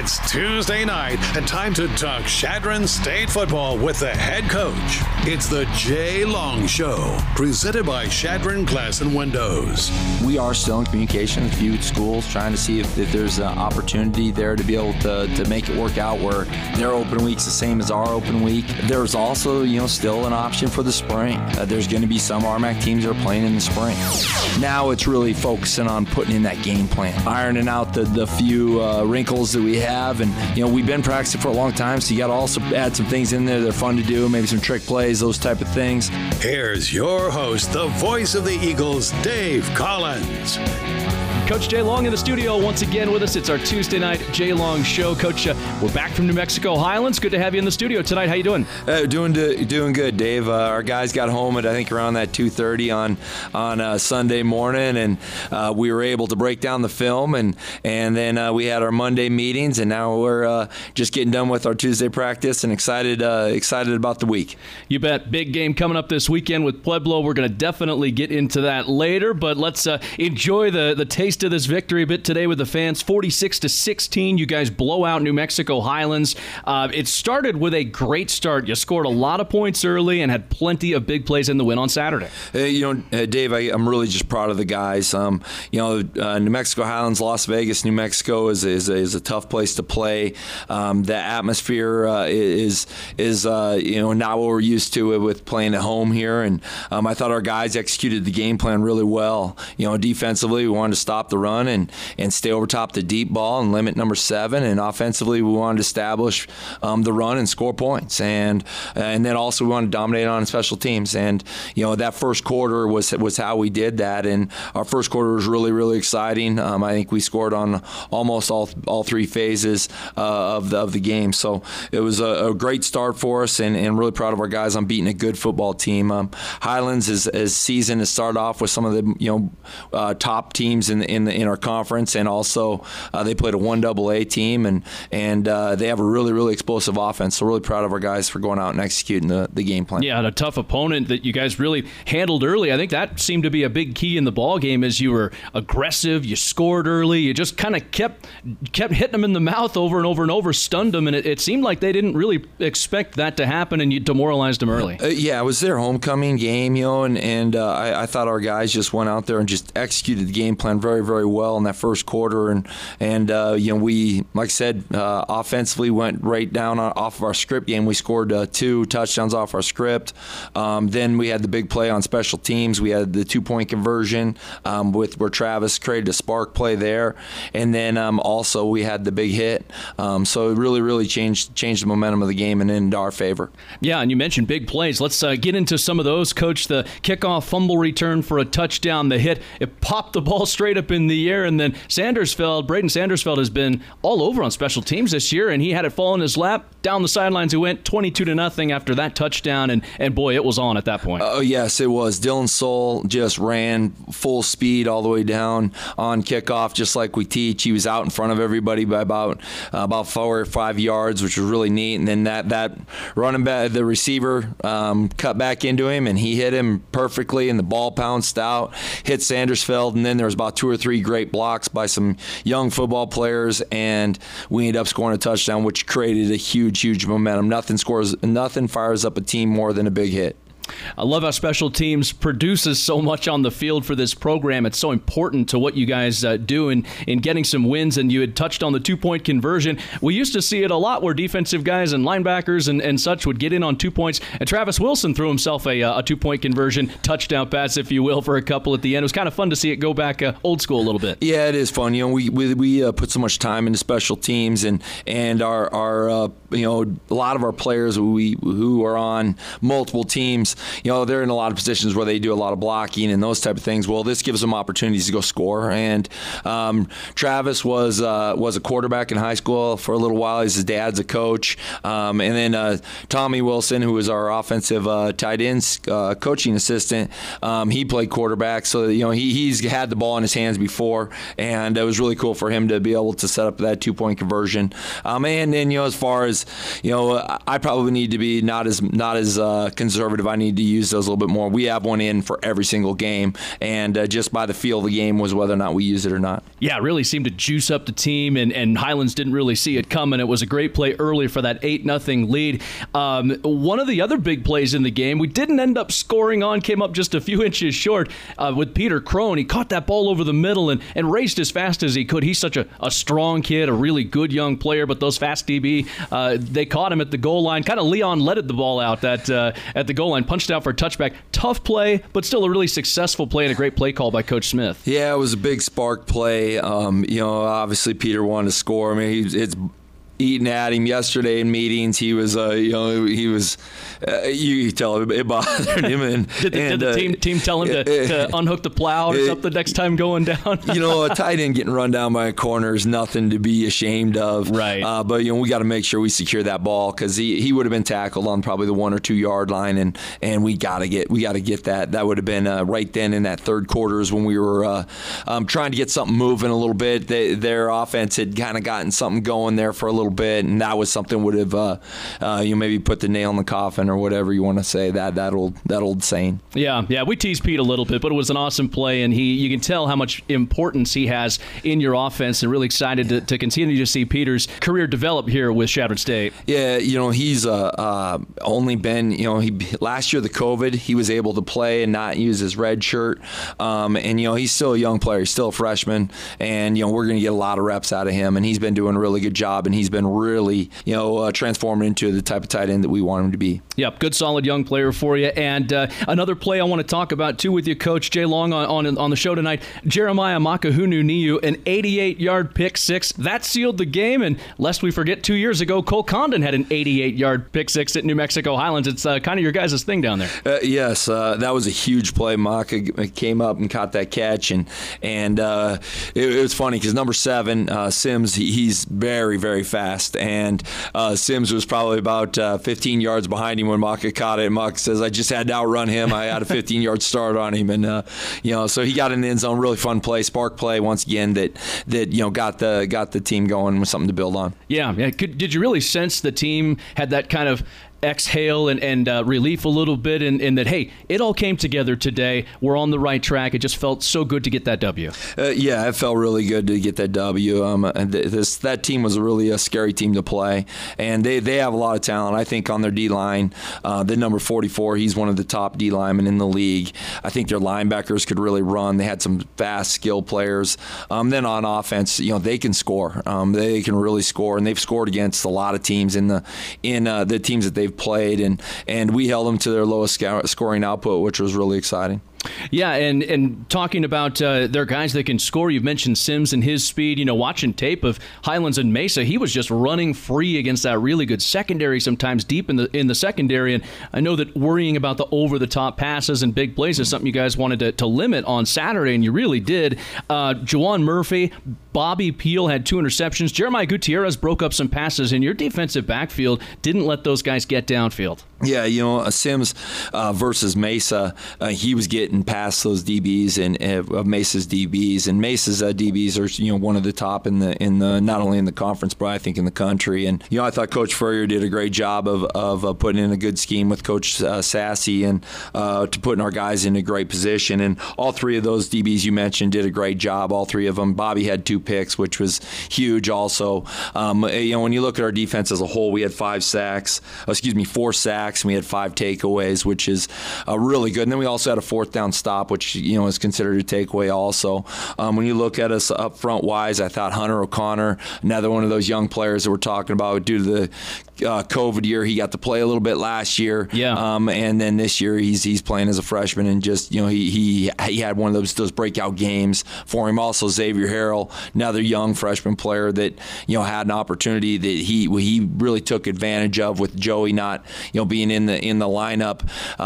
It's Tuesday night and time to talk Chadron State football with the head coach. It's the Jay Long Show, presented by Chadron Glass and Windows. We are still in communication with a few schools, trying to see if there's an opportunity there to be able to make it work out where their open week's the same as our open week. There's also, still an option for the spring. There's going to be some RMAC teams that are playing in the spring. Now it's really focusing on putting in that game plan, ironing out the few wrinkles that we have, and we've been practicing for a long time, so you got to also add some things in there that are fun to do, maybe some trick plays, those type of things. Here's your host, the voice of the Eagles, Dave Collins. Coach Jay Long in the studio once again with us. It's our Tuesday night Jay Long Show. Coach, we're back from New Mexico Highlands. Good to have you in the studio tonight. How you doing? Doing good, Dave. Our guys got home at I think around that 2:30 on Sunday morning, and we were able to break down the film, and then we had our Monday meetings, and now we're just getting done with our Tuesday practice and excited about the week. You bet. Big game coming up this weekend with Pueblo. We're going to definitely get into that later, but let's enjoy the taste of this victory a bit today with the fans. 46-16, you guys blow out New Mexico Highlands. It started with a great start. You scored a lot of points early and had plenty of big plays in the win on Saturday. Dave, I'm really just proud of the guys. New Mexico Highlands, Las Vegas, New Mexico is a tough place to play. The atmosphere is not what we're used to with playing at home here, and I thought our guys executed the game plan really well. Defensively, we wanted to stop the run and stay over top the deep ball and limit number 7. And offensively, we wanted to establish the run and score points. And then also we wanted to dominate on special teams. And that first quarter was how we did that. And our first quarter was really, really exciting. I think we scored on almost all three phases of the game. So it was a great start for us, and really proud of our guys on beating a good football team. Highlands is season has started off with some of the top teams in our conference, and also they played a 1AA team, and they have a really, really explosive offense. So really proud of our guys for going out and executing the game plan. Yeah, and a tough opponent that you guys really handled early. I think that seemed to be a big key in the ball game, as you were aggressive, you scored early, you just kind of kept hitting them in the mouth over and over and over, stunned them, and it seemed like they didn't really expect that to happen, and you demoralized them early. Yeah, it was their homecoming game, and I thought our guys just went out there and just executed the game plan very, very well in that first quarter, and we, like I said, offensively went right down off of our script game. We scored 2 touchdowns off our script. Then we had the big play on special teams. We had the 2-point conversion where Travis created a spark play there, and then also we had the big hit. So it really, really changed the momentum of the game and into our favor. Yeah, and you mentioned big plays. Let's get into some of those, Coach. The kickoff fumble return for a touchdown, the hit, it popped the ball straight up in the air, and then Braden Sandersfeld has been all over on special teams this year, and he had it fall in his lap. Down the sidelines he went, 22-0 after that touchdown, and boy, it was on at that point. Oh, yes, it was. Dylan Soul just ran full speed all the way down on kickoff, just like we teach. He was out in front of everybody by about 4 or 5 yards, which was really neat. And then that running back, the receiver cut back into him, and he hit him perfectly, and the ball pounced out, hit Sandersfeld, and then there was about 2 or 3 great blocks by some young football players, and we ended up scoring a touchdown, which created a huge momentum. Nothing fires up a team more than a big hit. I love how special teams produces so much on the field for this program. It's so important to what you guys do in getting some wins, and you had touched on the 2-point conversion. We used to see it a lot where defensive guys and linebackers and such would get in on 2 points, and Travis Wilson threw himself a 2-point conversion touchdown pass, if you will, for a couple at the end. It was kind of fun to see it go back old school a little bit. Yeah, it is fun. We put so much time into special teams, and our a lot of our players who are on multiple teams, they're in a lot of positions where they do a lot of blocking and those type of things. Well, this gives them opportunities to go score. And Travis was a quarterback in high school for a little while. His dad's a coach. And then Tommy Wilson, who was our offensive tight ends coaching assistant, he played quarterback. So he's had the ball in his hands before, and it was really cool for him to be able to set up that 2-point conversion. And then as far as I probably need to be not as conservative. I need need to use those a little bit more. We have one in for every single game, and just by the feel of the game was whether or not we use it or not. Yeah, it really seemed to juice up the team, and Highlands didn't really see it coming. It was a great play early for that 8-0 lead. One of the other big plays in the game, we didn't end up scoring on, came up just a few inches short with Peter Crone. He caught that ball over the middle and raced as fast as he could. He's such a strong kid, a really good young player, but those fast DB, they caught him at the goal line. Kind of Leon letted the ball out at the goal line, punched out for a touchback. Tough play, but still a really successful play and a great play call by Coach Smith. Yeah, it was a big spark play. Obviously Peter wanted to score. I mean, it's eating at him yesterday in meetings. He was, you could tell it bothered him. Did the team tell him to unhook the plow or something next time going down? A tight end getting run down by a corner is nothing to be ashamed of. Right. But we got to make sure we secure that ball because he would have been tackled on probably the 1 or 2 yard line, and we got to get that. That would have been right then in that third quarter is when we were trying to get something moving a little bit. Their offense had kind of gotten something going there for a little bit, and that was something would have maybe put the nail in the coffin or whatever you want to say, that old saying. Yeah, we teased Pete a little bit, but it was an awesome play, and you can tell how much importance he has in your offense, and really excited to continue to see Peter's career develop here with Chadron State. Yeah, he's only been, last year the COVID, he was able to play and not use his red shirt, and he's still a young player, he's still a freshman, and we're going to get a lot of reps out of him, and he's been doing a really good job, and he's been really transforming into the type of tight end that we want him to be. Yep, good solid young player for you. And another play I want to talk about too with you, Coach Jay Long, on the show tonight. Jeremiah Makahunu-Niu, an 88-yard pick six that sealed the game. And lest we forget, 2 years ago, Cole Condon had an 88-yard pick six at New Mexico Highlands. It's kind of your guys' thing down there. Yes, that was a huge play. Maka came up and caught that catch, and it was funny because number 7, Sims, he's very, very fast, and Sims was probably about 15 yards behind him when Maka caught it. And Maka says, I just had to outrun him. I had a 15-yard start on him, and so he got in the end zone. Really fun play, spark play once again that got the team going with something to build on. Yeah. Did you really sense the team had that kind of exhale and relief a little bit in that, hey, it all came together today. We're on the right track. It just felt so good to get that W. Yeah, it felt really good to get that W. That team was really a scary team to play, and they have a lot of talent. I think on their D-line, the number 44, he's one of the top D linemen in the league. I think their linebackers could really run. They had some fast, skilled players. Then on offense, they can score. They can really score, and they've scored against a lot of teams in the teams that they've played, and we held them to their lowest scoring output, which was really exciting. Yeah, and talking about their guys that can score, you've mentioned Sims and his speed. Watching tape of Highlands and Mesa, he was just running free against that really good secondary, sometimes deep in the secondary. And I know that worrying about the over-the-top passes and big plays is something you guys wanted to limit on Saturday, and you really did. Juwan Murphy, Bobby Peel had 2 interceptions. Jeremiah Gutierrez broke up some passes, and your defensive backfield didn't let those guys get downfield. Yeah, Sims versus Mesa, he was getting past those DBs and Mesa's DBs, and Mesa's DBs are one of the top in the not only in the conference but I think in the country. And I thought Coach Furrier did a great job of putting in a good scheme with Coach Sassy and to putting our guys in a great position. And all 3 of those DBs you mentioned did a great job. All 3 of them. Bobby had 2 picks, which was huge. Also, when you look at our defense as a whole, we had 4 sacks. And we had 5 takeaways, which is really good. And then we also had a 4th down stop, which is considered a takeaway also. When you look at us up front wise, I thought Hunter O'Connor, another one of those young players that we're talking about due to the COVID year, he got to play a little bit last year. Yeah. And then this year he's playing as a freshman, and just he had one of those breakout games for him. Also Xavier Harrell, another young freshman player that had an opportunity that he really took advantage of with Joey not being in the lineup.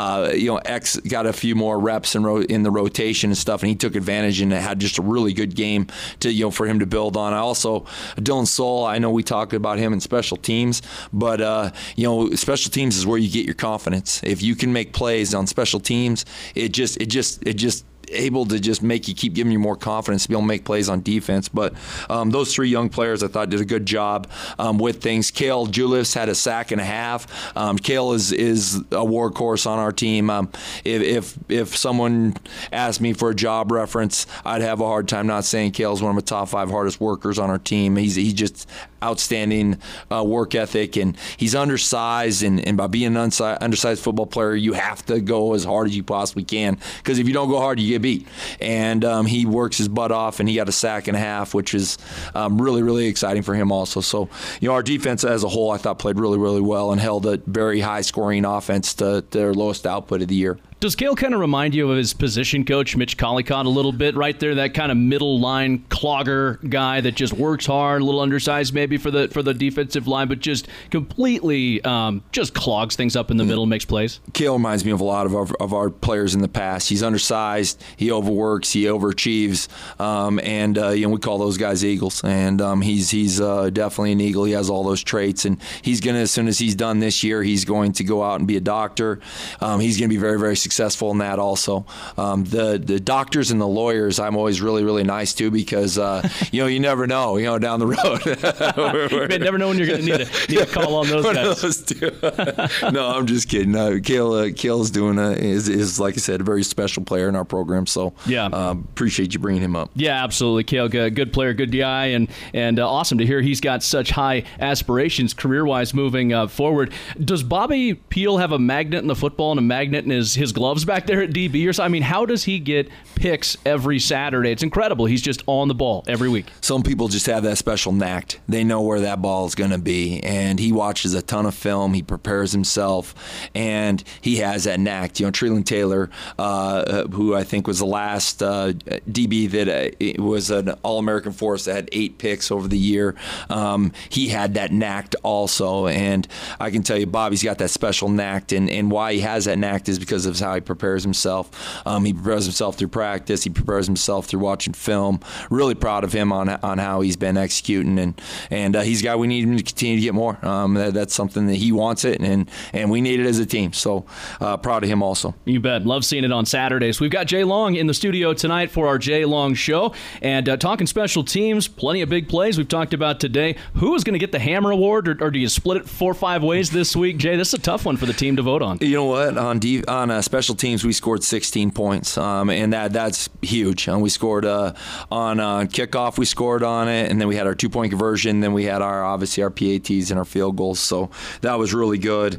X got a few more reps in the rotation and stuff, and he took advantage and had just a really good game to for him to build on. I also Dylan Soul, I know we talked about him in special teams, but special teams is where you get your confidence. If you can make plays on special teams, it just able to just make you keep giving you more confidence to be able to make plays on defense. But those 3 young players I thought did a good job with things. Cale Julius had a sack and a half. Cale is a workhorse on our team. If someone asked me for a job reference, I'd have a hard time not saying Cale's one of the top 5 hardest workers on our team. He's just outstanding work ethic, and he's undersized, and by being an undersized football player, you have to go as hard as you possibly can, because if you don't go hard, you get beat. And he works his butt off, and he got a sack and a half, which is really, really exciting for him also. So, our defense as a whole, I thought, played really, really well and held a very high-scoring offense to their lowest output of the year. Does Cale kind of remind you of his position coach, Mitch Collicott, a little bit right there? That kind of middle line clogger guy that just works hard, a little undersized maybe for the defensive line, but just completely just clogs things up in the middle, makes plays. Cale reminds me of a lot of our players in the past. He's undersized, he overworks, he overachieves, and we call those guys Eagles. And he's definitely an Eagle. He has all those traits, and he's gonna, as soon as he's done this year, he's going to go out and be a doctor. He's gonna be very, very successful in that also. The doctors and the lawyers I'm always really, really nice to, because you never know, down the road. You never know when you're going to need a call on those guys. Those two. No, I'm just kidding. Cale's doing is like I said, a very special player in our program. So yeah, appreciate you bringing him up. Yeah, absolutely. Cale, good player, good guy, and awesome to hear he's got such high aspirations career-wise moving forward. Does Bobby Peel have a magnet in the football and a magnet in his gloves back there at DB or something? I mean, how does he get picks every Saturday? It's incredible. He's just on the ball every week. Some people just have that special knack. They know where that ball is going to be, and he watches a ton of film. He prepares himself, and he has that knack. Treland Taylor, who I think was the last DB that was an All-American for us that had 8 picks over the year, he had that knack also, and I can tell you Bobby's got that special knack, and why he has that knack is because of how he prepares himself. He prepares himself through practice. He prepares himself through watching film. Really proud of him on how he's been executing, and he's a guy we need him to continue to get more. That's something that he wants it, and we need it as a team. So proud of him also. You bet. Love seeing it on Saturdays. We've got Jay Long in the studio tonight for our Jay Long Show, and talking special teams, plenty of big plays we've talked about today. Who is going to get the Hammer Award, or do you split it 4 or 5 ways this week, Jay? This is a tough one for the team to vote on. You know what? On special teams, we scored 16 points, and that's huge. We scored on kickoff, we scored on it, and then we had our 2-point conversion. Then we had obviously our PATs and our field goals. So that was really good.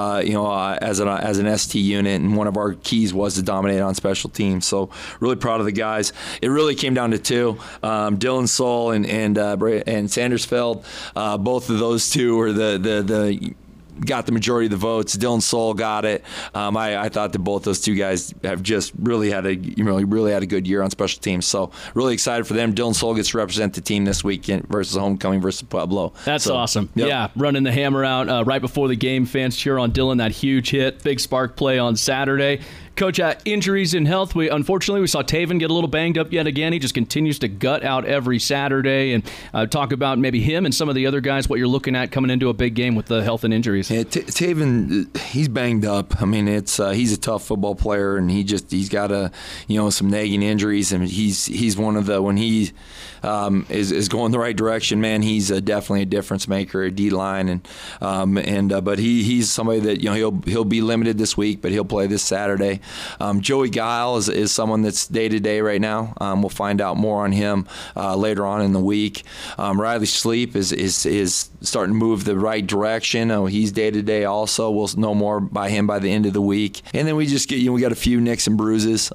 As an ST unit, and one of our keys was to dominate on special teams. So really proud of the guys. It really came down to 2, Dylan Soul and Sandersfeld. Both of those two were the got the majority of the votes. Dylan Soul got it. I thought that both those two guys have just really had a good year on special teams. So really excited for them. Dylan Soul gets to represent the team this weekend versus homecoming versus Pueblo. That's awesome. Yep. Yeah, running the hammer out right before the game. Fans cheer on Dylan. That huge hit, big spark play on Saturday. Coach, injuries and health. Unfortunately, we saw Taven get a little banged up yet again. He just continues to gut out every Saturday. And talk about maybe him and some of the other guys, what you're looking at coming into a big game with the health and injuries. Yeah, Taven, he's banged up. I mean, he's a tough football player, and he's got some nagging injuries, and he's one of the, when he is going the right direction, man, he's definitely a difference maker at D-line, but he's somebody that he'll be limited this week, but he'll play this Saturday. Joey Guile is someone that's day-to-day right now. We'll find out more on him later on in the week. Riley Sleep is starting to move the right direction. He's day-to-day also. We'll know more by him by the end of the week. And then we just get, we got a few nicks and bruises.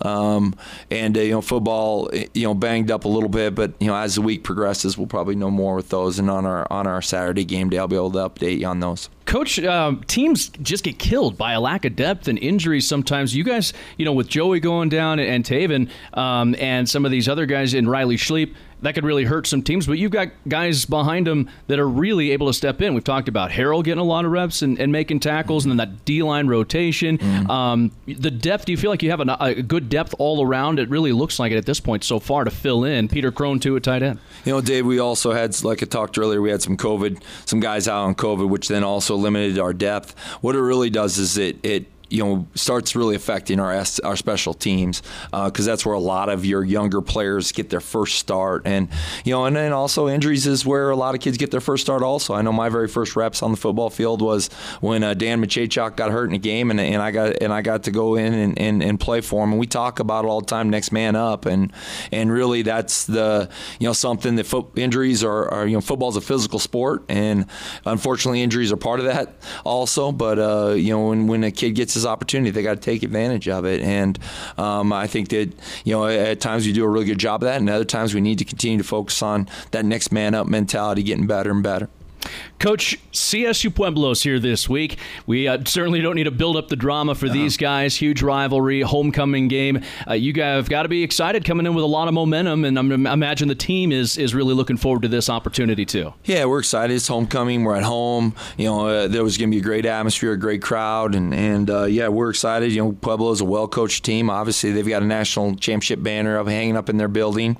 Football, banged up a little bit, but, as the week progresses, we'll probably know more with those. And on our Saturday game day, I'll be able to update you on those. Coach, teams just get killed by a lack of depth and injuries sometimes. You guys, with Joey going down and Taven and some of these other guys in Riley Schleep, that could really hurt some teams. But you've got guys behind them that are really able to step in. We've talked about Harold getting a lot of reps and making tackles, and then that D-line rotation. The depth, do you feel like you have a good depth all around? It really looks like it at this point so far to fill in. Peter Crone, too, at tight end. Dave, we also had, like I talked earlier, we had some guys out on COVID, which then also limited our depth. What it really does is it starts really affecting our special teams, because that's where a lot of your younger players get their first start, and then also injuries is where a lot of kids get their first start. Also, I know my very first reps on the football field was when Dan Machachok got hurt in a game, and I got to go in and play for him. And we talk about it all the time, next man up, and really that's the something that injuries are football's a physical sport, and unfortunately injuries are part of that also. But when a kid gets his opportunity, they got to take advantage of it. And I think that at times we do a really good job of that, and other times we need to continue to focus on that next man up mentality, getting better and better. Coach, CSU Pueblo's here this week. We certainly don't need to build up the drama for these guys. Huge rivalry, homecoming game. You guys have got to be excited, coming in with a lot of momentum, and I imagine the team is really looking forward to this opportunity too. Yeah, we're excited. It's homecoming. We're at home. There was going to be a great atmosphere, a great crowd, and we're excited. Pueblo is a well-coached team. Obviously, they've got a national championship banner hanging up in their building.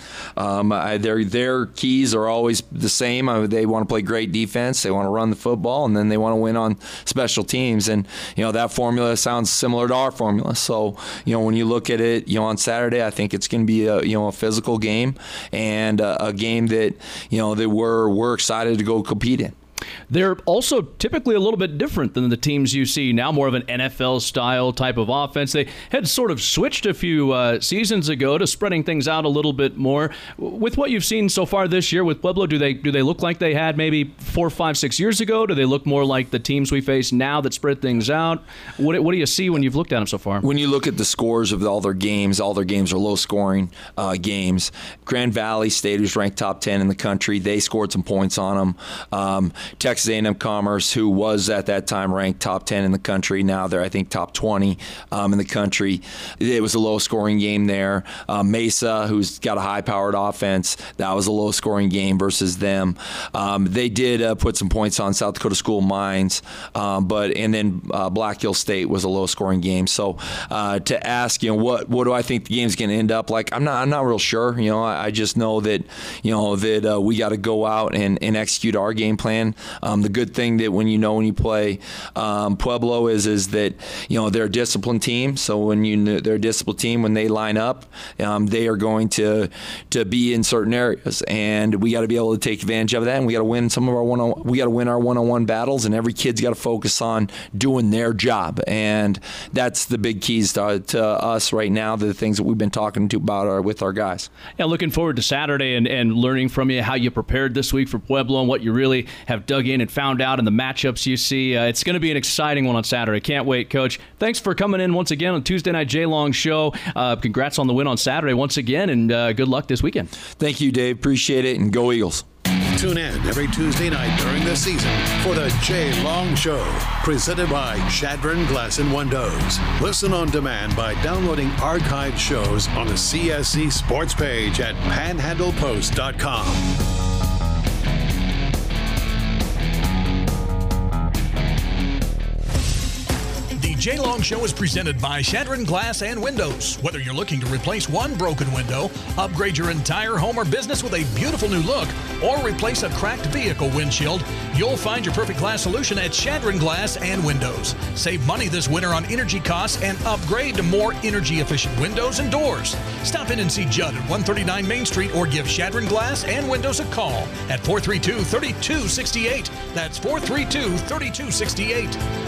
Their keys are always the same. They want to play great defense. They want to run the football, and then they want to win on special teams. And that formula sounds similar to our formula. So when you look at it, on Saturday, I think it's going to be a physical game, and a game that that we're excited to go compete in. They're also typically a little bit different than the teams you see now, more of an NFL-style type of offense. They had sort of switched a few seasons ago to spreading things out a little bit more. With what you've seen so far this year with Pueblo, do they look like they had maybe 4, 5, 6 years ago? Do they look more like the teams we face now that spread things out? What do you see when you've looked at them so far? When you look at the scores of all their games are low-scoring games. Grand Valley State, who's ranked top 10 in the country, they scored some points on them. Texas A&M Commerce, who was at that time ranked top 10 in the country. Now they're, I think, top 20 in the country. It was a low-scoring game there. Mesa, who's got a high-powered offense, that was a low-scoring game versus them. They did put some points on South Dakota School of Mines, and then Black Hill State was a low-scoring game. So to ask, what do I think the game's going to end up like? I'm not real sure. I just know that we got to go out and execute our game plan. The good thing that when you play Pueblo is that they're a disciplined team. So when they're a disciplined team, when they line up, they are going to be in certain areas, and we got to be able to take advantage of that. And we got to win our one-on-one battles, and every kid's got to focus on doing their job. And that's the big keys to us right now. The things that we've been talking about with our guys. Yeah, looking forward to Saturday and learning from you how you prepared this week for Pueblo and what you really have dug in and found out in the matchups you see. It's going to be an exciting one on Saturday. Can't wait, Coach. Thanks for coming in once again on Tuesday Night J-Long Show. Congrats on the win on Saturday once again, and good luck this weekend. Thank you, Dave. Appreciate it, and go Eagles. Tune in every Tuesday night during the season for the J-Long Show, presented by Shadron Glass and Windows. Listen on demand by downloading archived shows on the CSC Sports page at panhandlepost.com. J-Long Show is presented by Shadron Glass and Windows. Whether you're looking to replace one broken window, upgrade your entire home or business with a beautiful new look, or replace a cracked vehicle windshield, you'll find your perfect glass solution at Shadron Glass and Windows. Save money this winter on energy costs and upgrade to more energy-efficient windows and doors. Stop in and see Judd at 139 Main Street, or give Shadron Glass and Windows a call at 432-3268. That's 432-3268.